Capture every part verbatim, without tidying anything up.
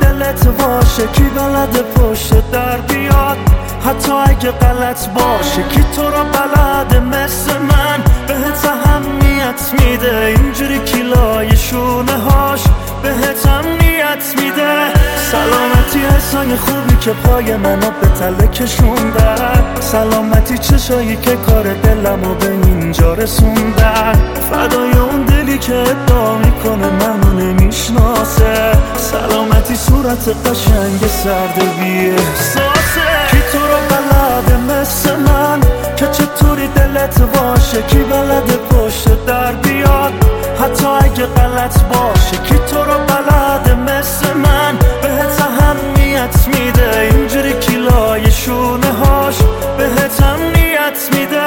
دلت باشه، کی بلده پشت در بیاد حتی اگه غلط باشه؟ کی تو رو بلده مثل من بهت اهمیت میده؟ اینجوری کیلای شونه هاش بهت امنیت میده. سلامتی حسای خوبی که پای منو به تله کشوندن، سلامتی چشایی که کار دلمو به اینجا رسوندن، فدای اون دلی که ادعا میکنه منو نمیشناسه، سلامتی صورت قشنگ سرد بی احساسه. کی تو رو بلده مثل من که چطوری دلت باشه؟ کی بلده پشت در بیاد حتی اگه غلط باشه؟ کی تو رو بلده مثل من بهت اهمیت میده؟ اینجوری کیلای شونه هاش بهت امنیت میده.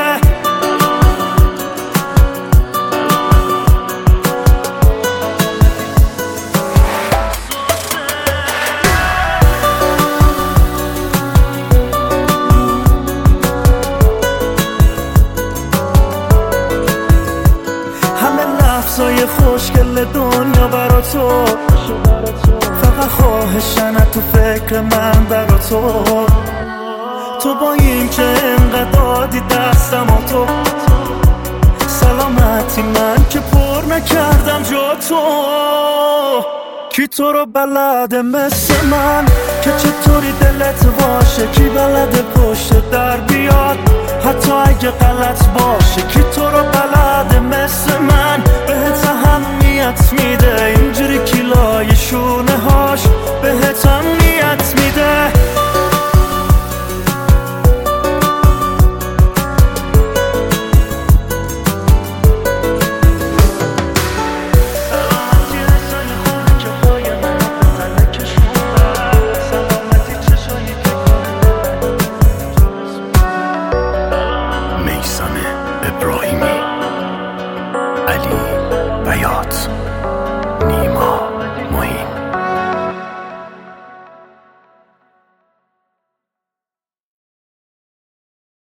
لحظای خوشگل دنیا برا تو، فقط خواهشن تو فکر من برا تو. تو با این که انقدر دادی دستم و تو، سلامتی من که پر نکردم جا تو. کی تو رو بلده مثل من که چطوری دلت باشه؟ کی بلده پشت در بیاد حتی اگه غلط باشه؟ کی تو رو بلده مثل من بهت اهمیت میده؟ اینجوری کیلای شونه هاش به